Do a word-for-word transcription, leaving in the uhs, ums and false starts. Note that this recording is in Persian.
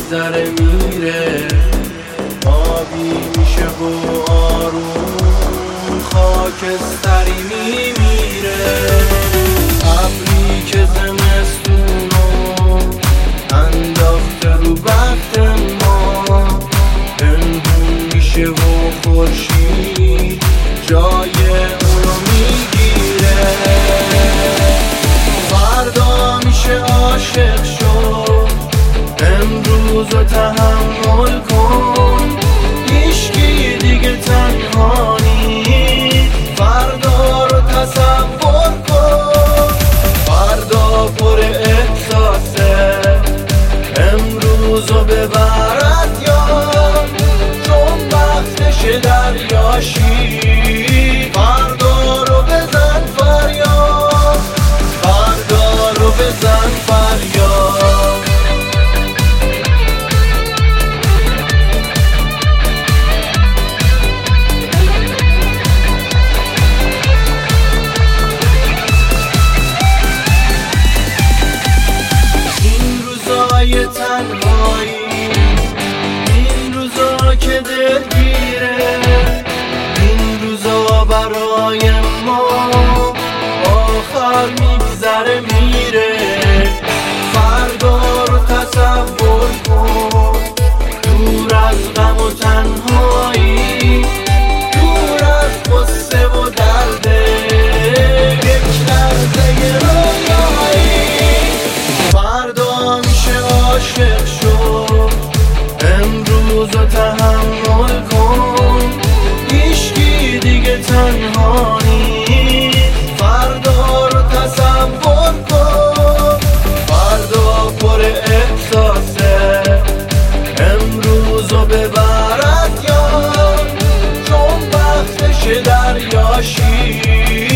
میگذره میره، آبی میشه و آروم خاکستری میمیره. ابری که زمستونو انداخته رو بخت ما، پنهون میشه و خورشید جای اونو میگیره. فردا میشه عاشق شد، امروزو تحمل کن، هیچکی دیگه تنها نیست، فردا رو تصور کن. فردا پر احساسه، امروزو ببرد یاد، چون وقتش دریاشی. فردا رو بزن فریاد، فردا رو بزن فریاد. این روزای تنهایی، این روزا که دلگیره، این روزا برای ما آخر میگذره میره. فردا رو تصور کن، دور از غم و تنهایی، دور از غصه و درده، یک لحظه رویایی. فردا میشه عاشق شد، امروزو تحمل کن، هیچکی دیگه تنها نیست، فردا رو تصور کن. فردا پر احساسه، امروزو ببرد یاد، چون وقتش دریاشی.